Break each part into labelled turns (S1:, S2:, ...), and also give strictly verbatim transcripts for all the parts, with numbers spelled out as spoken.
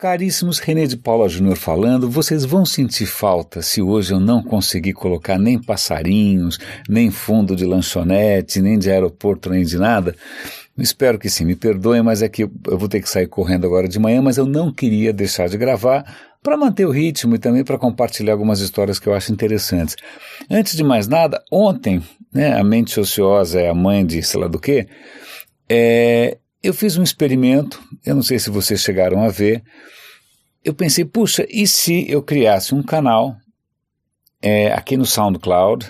S1: Caríssimos, René de Paula Júnior falando. Vocês vão sentir falta se hoje eu não conseguir colocar nem passarinhos, nem fundo de lanchonete, nem de aeroporto, nem de nada? Espero que sim, me perdoem, mas é que eu vou ter que sair correndo agora de manhã, mas eu não queria deixar de gravar para manter o ritmo e também para compartilhar algumas histórias que eu acho interessantes. Antes de mais nada, ontem, né, a mente ociosa é a mãe de sei lá do quê, é... eu fiz um experimento, eu não sei se vocês chegaram a ver. Eu pensei, puxa, e se eu criasse um canal é, aqui no SoundCloud,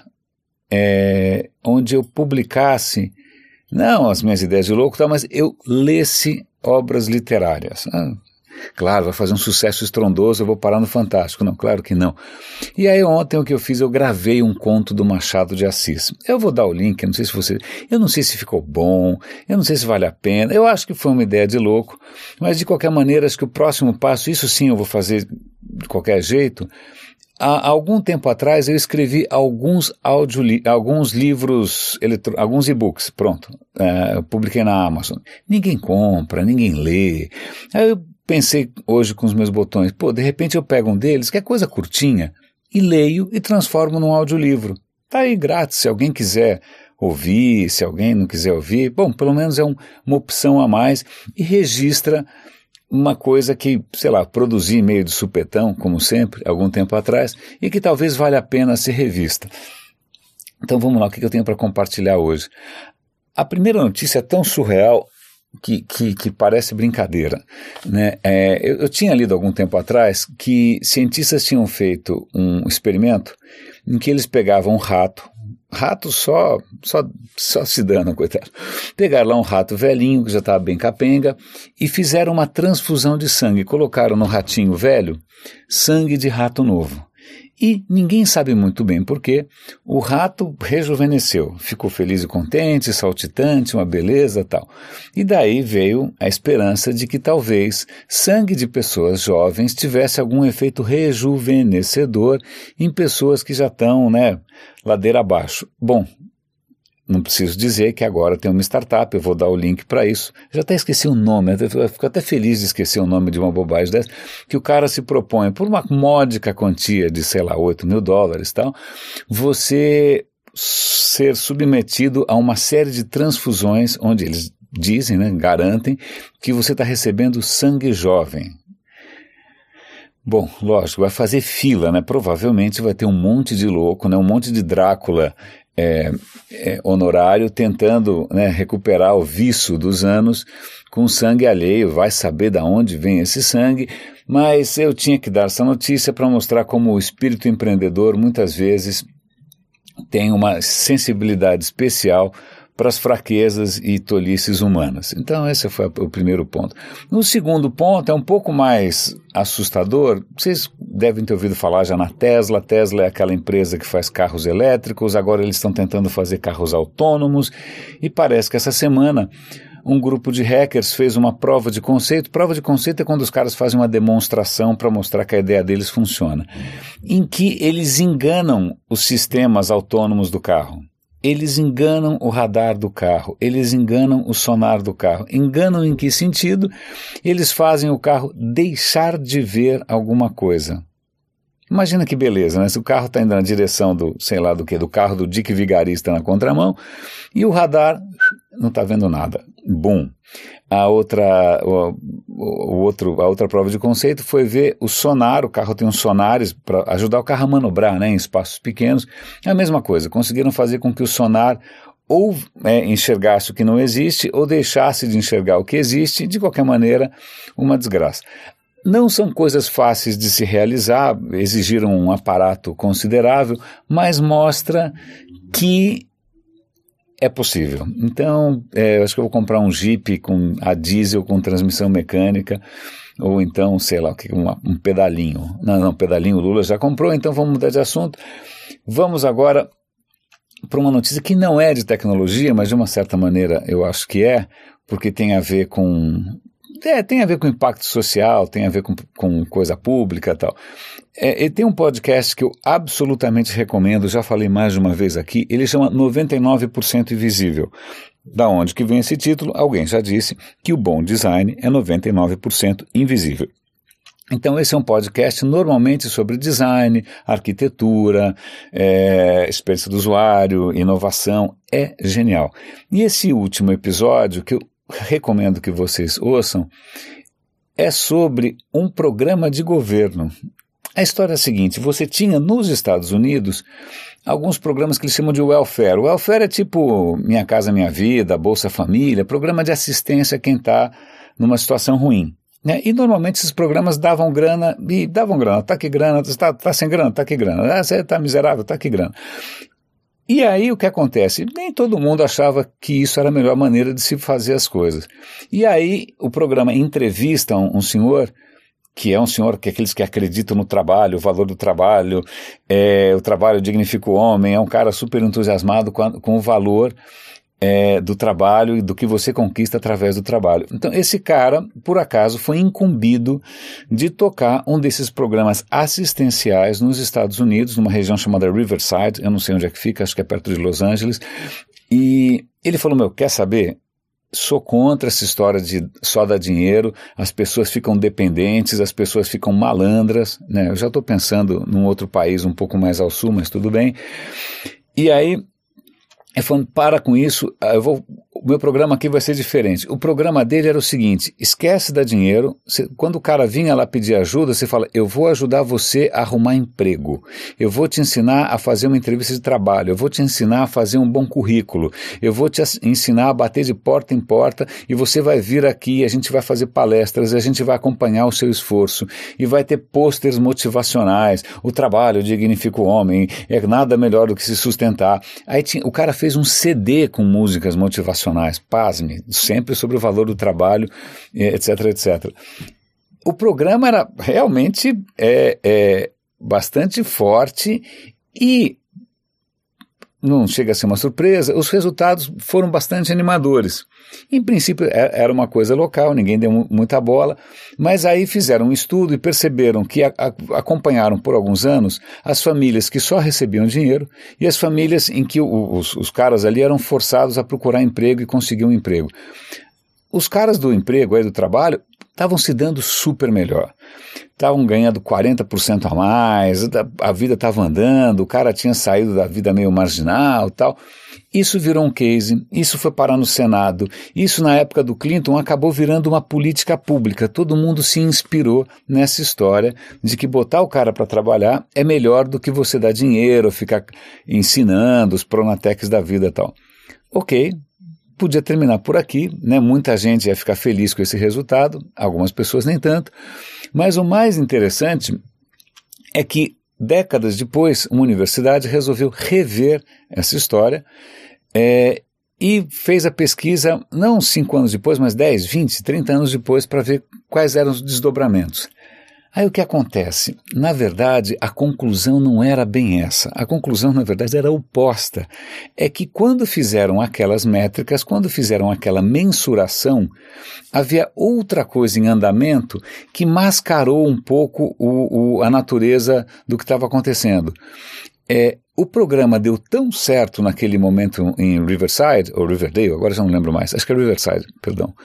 S1: é, onde eu publicasse, não as minhas ideias de louco, tá, mas eu lesse obras literárias. Ah, claro, vai fazer um sucesso estrondoso, eu vou parar no Fantástico. Não, claro que não. E aí ontem o que eu fiz, eu gravei um conto do Machado de Assis. Eu vou dar o link, eu não sei se você, eu não sei se ficou bom, eu não sei se vale a pena, eu acho que foi uma ideia de louco, mas de qualquer maneira acho que o próximo passo, isso sim eu vou fazer de qualquer jeito. Há algum tempo atrás eu escrevi alguns, audio, alguns livros, eletro, alguns e-books, pronto, uh, eu publiquei na Amazon. Ninguém compra, ninguém lê. Aí eu pensei hoje com os meus botões, pô, de repente eu pego um deles, que é coisa curtinha, e leio e transformo num audiolivro. Tá aí grátis, se alguém quiser ouvir, se alguém não quiser ouvir, bom, pelo menos é um, uma opção a mais e registra uma coisa que, sei lá, produzi meio de supetão, como sempre, algum tempo atrás, e que talvez valha a pena ser revista. Então vamos lá, o que eu tenho para compartilhar hoje? A primeira notícia é tão surreal que, que, que parece brincadeira, né? É, eu, eu tinha lido algum tempo atrás que cientistas tinham feito um experimento em que eles pegavam um rato, rato só, só, só se dando, coitado. Pegaram lá um rato velhinho, que já estava bem capenga, e fizeram uma transfusão de sangue. Colocaram no ratinho velho sangue de rato novo. E ninguém sabe muito bem por quê. O rato rejuvenesceu, ficou feliz e contente, saltitante, uma beleza e tal. E daí veio a esperança de que talvez sangue de pessoas jovens tivesse algum efeito rejuvenescedor em pessoas que já estão, né, ladeira abaixo. Bom, não preciso dizer que agora tem uma startup, eu vou dar o link para isso. Já até esqueci o nome, eu fico até feliz de esquecer o nome de uma bobagem dessa, que o cara se propõe, por uma módica quantia de, sei lá, oito mil dólares e tal, você ser submetido a uma série de transfusões, onde eles dizem, né, garantem, que você está recebendo sangue jovem. Bom, lógico, vai fazer fila, né? Provavelmente vai ter um monte de louco, né? Um monte de Drácula é, é, honorário tentando, né, recuperar o vício dos anos com sangue alheio. Vai saber de onde vem esse sangue, mas eu tinha que dar essa notícia para mostrar como o espírito empreendedor muitas vezes tem uma sensibilidade especial para as fraquezas e tolices humanas. Então esse foi o primeiro ponto. O segundo ponto é um pouco mais assustador. Vocês devem ter ouvido falar já na Tesla. A Tesla é aquela empresa que faz carros elétricos, agora eles estão tentando fazer carros autônomos, e parece que essa semana um grupo de hackers fez uma prova de conceito. Prova de conceito é quando os caras fazem uma demonstração para mostrar que a ideia deles funciona, em que eles enganam os sistemas autônomos do carro. Eles enganam o radar do carro, eles enganam o sonar do carro. Enganam em que sentido? Eles fazem o carro deixar de ver alguma coisa. Imagina que beleza, né? Se o carro está indo na direção do, sei lá do que, do carro do Dick Vigarista na contramão, e o radar não está vendo nada. Bum. A outra, o, o outro, a outra prova de conceito foi ver o sonar. O carro tem uns sonares para ajudar o carro a manobrar, né, em espaços pequenos. É a mesma coisa, conseguiram fazer com que o sonar ou é, enxergasse o que não existe, ou deixasse de enxergar o que existe. De qualquer maneira, uma desgraça. Não são coisas fáceis de se realizar, exigiram um aparato considerável, mas mostra que é possível. Então, é, eu acho que eu vou comprar um Jeep com a diesel com transmissão mecânica, ou então, sei lá, uma, um pedalinho. Não, não, pedalinho o Lula já comprou, então vamos mudar de assunto. Vamos agora para uma notícia que não é de tecnologia, mas de uma certa maneira eu acho que é, porque tem a ver com... É, tem a ver com impacto social, tem a ver com, com coisa pública e tal. É, e tem um podcast que eu absolutamente recomendo, já falei mais de uma vez aqui, ele chama noventa e nove por cento Invisível. Da onde que vem esse título? Alguém já disse que o bom design é noventa e nove por cento invisível. Então esse é um podcast normalmente sobre design, arquitetura, é, experiência do usuário, inovação, é genial. E esse último episódio, que eu recomendo que vocês ouçam, é sobre um programa de governo. A história é a seguinte: você tinha nos Estados Unidos alguns programas que eles chamam de welfare. O welfare é tipo Minha Casa Minha Vida, Bolsa Família, programa de assistência a quem está numa situação ruim. Né? E normalmente esses programas davam grana, e davam grana, tá aqui grana, tá, tá sem grana, tá aqui grana, ah, você tá miserável, tá aqui grana. E aí o que acontece? Nem todo mundo achava que isso era a melhor maneira de se fazer as coisas. E aí o programa entrevista um, um senhor, que é um senhor que é aqueles que acreditam no trabalho, o valor do trabalho, é, o trabalho dignifica o homem, é um cara super entusiasmado com, a, com o valor é, do trabalho e do que você conquista através do trabalho. Então esse cara, por acaso, foi incumbido de tocar um desses programas assistenciais nos Estados Unidos, numa região chamada Riverside, eu não sei onde é que fica, acho que é perto de Los Angeles, e ele falou, meu, quer saber? Sou contra essa história de só dar dinheiro, as pessoas ficam dependentes, as pessoas ficam malandras, né? Eu já estou pensando num outro país um pouco mais ao sul, mas tudo bem. E aí, eu falando, para com isso, eu vou, o meu programa aqui vai ser diferente. O programa dele era o seguinte: esquece dar dinheiro, você, quando o cara vinha lá pedir ajuda, você fala, eu vou ajudar você a arrumar emprego, eu vou te ensinar a fazer uma entrevista de trabalho, eu vou te ensinar a fazer um bom currículo, eu vou te ensinar a bater de porta em porta e você vai vir aqui, a gente vai fazer palestras, a gente vai acompanhar o seu esforço e vai ter pôsteres motivacionais, o trabalho dignifica o homem, é nada melhor do que se sustentar. Aí tinha, o cara fez fez um C D com músicas motivacionais, pasme, sempre sobre o valor do trabalho, etc, etcétera. O programa era realmente é, é, bastante forte e não chega a ser uma surpresa, os resultados foram bastante animadores. Em princípio era uma coisa local, ninguém deu muita bola, mas aí fizeram um estudo e perceberam que a, a, acompanharam por alguns anos as famílias que só recebiam dinheiro e as famílias em que o, os, os caras ali eram forçados a procurar emprego e conseguir um emprego. Os caras do emprego, aí do trabalho, estavam se dando super melhor. Estavam ganhando quarenta por cento a mais, a vida estava andando, o cara tinha saído da vida meio marginal e tal. Isso virou um case, isso foi parar no Senado, isso na época do Clinton acabou virando uma política pública. Todo mundo se inspirou nessa história de que botar o cara para trabalhar é melhor do que você dar dinheiro, ficar ensinando os pronatecs da vida e tal. Ok. Podia terminar por aqui, né? Muita gente ia ficar feliz com esse resultado, algumas pessoas nem tanto, mas o mais interessante é que décadas depois uma universidade resolveu rever essa história é, e fez a pesquisa não cinco anos depois, mas dez, vinte, trinta anos depois para ver quais eram os desdobramentos. Aí o que acontece? Na verdade, a conclusão não era bem essa. A conclusão, na verdade, era oposta. É que quando fizeram aquelas métricas, quando fizeram aquela mensuração, havia outra coisa em andamento que mascarou um pouco o, o, a natureza do que estava acontecendo. É, o programa deu tão certo naquele momento em Riverside, ou Riverdale, agora já não lembro mais, acho que é Riverside, perdão.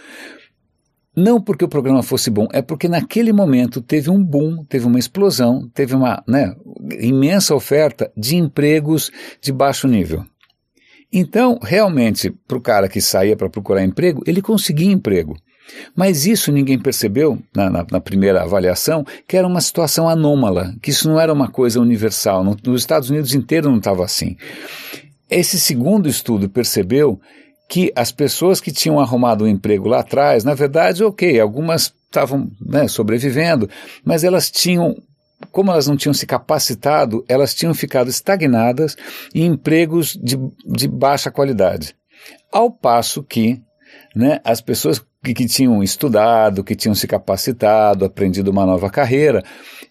S1: Não porque o programa fosse bom, é porque naquele momento teve um boom, teve uma explosão, teve uma né, imensa oferta de empregos de baixo nível. Então, realmente, para o cara que saía para procurar emprego, ele conseguia emprego. Mas isso ninguém percebeu, na, na, na primeira avaliação, que era uma situação anômala, que isso não era uma coisa universal. No, nos Estados Unidos inteiro não estava assim. Esse segundo estudo percebeu que as pessoas que tinham arrumado um emprego lá atrás, na verdade, ok, algumas estavam né, sobrevivendo, mas elas tinham, como elas não tinham se capacitado, elas tinham ficado estagnadas em empregos de, de baixa qualidade. Ao passo que né, as pessoas que, que tinham estudado, que tinham se capacitado, aprendido uma nova carreira,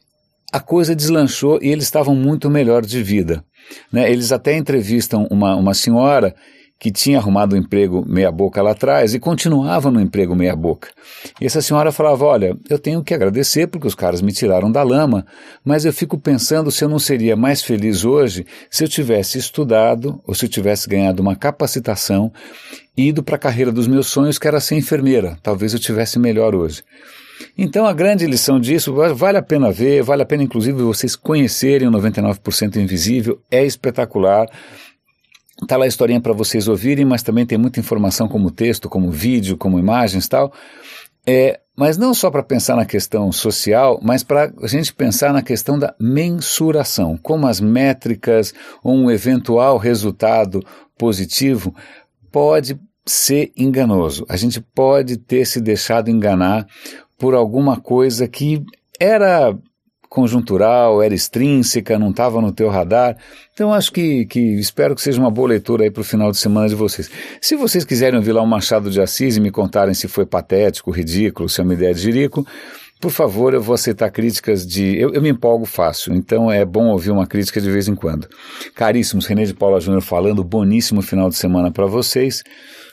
S1: a coisa deslanchou e eles estavam muito melhor de vida. Né? Eles até entrevistam uma, uma senhora que tinha arrumado um emprego meia boca lá atrás e continuava no emprego meia boca. E essa senhora falava, olha, eu tenho que agradecer porque os caras me tiraram da lama, mas eu fico pensando se eu não seria mais feliz hoje se eu tivesse estudado ou se eu tivesse ganhado uma capacitação e ido para a carreira dos meus sonhos, que era ser enfermeira. Talvez eu tivesse melhor hoje. Então a grande lição disso, vale a pena ver, vale a pena inclusive vocês conhecerem o noventa e nove por cento Invisível, é espetacular. Está lá a historinha para vocês ouvirem, mas também tem muita informação como texto, como vídeo, como imagens e tal. É, mas não só para pensar na questão social, mas para a gente pensar na questão da mensuração, como as métricas ou um eventual resultado positivo pode ser enganoso. A gente pode ter se deixado enganar por alguma coisa que era conjuntural, era extrínseca, não estava no teu radar. Então acho que, que espero que seja uma boa leitura aí para o final de semana de vocês. Se vocês quiserem ouvir lá o Machado de Assis e me contarem se foi patético, ridículo, se é uma ideia de jirico, por favor, eu vou aceitar críticas de... Eu, eu me empolgo fácil, então é bom ouvir uma crítica de vez em quando. Caríssimos, René de Paula Júnior falando, boníssimo final de semana para vocês.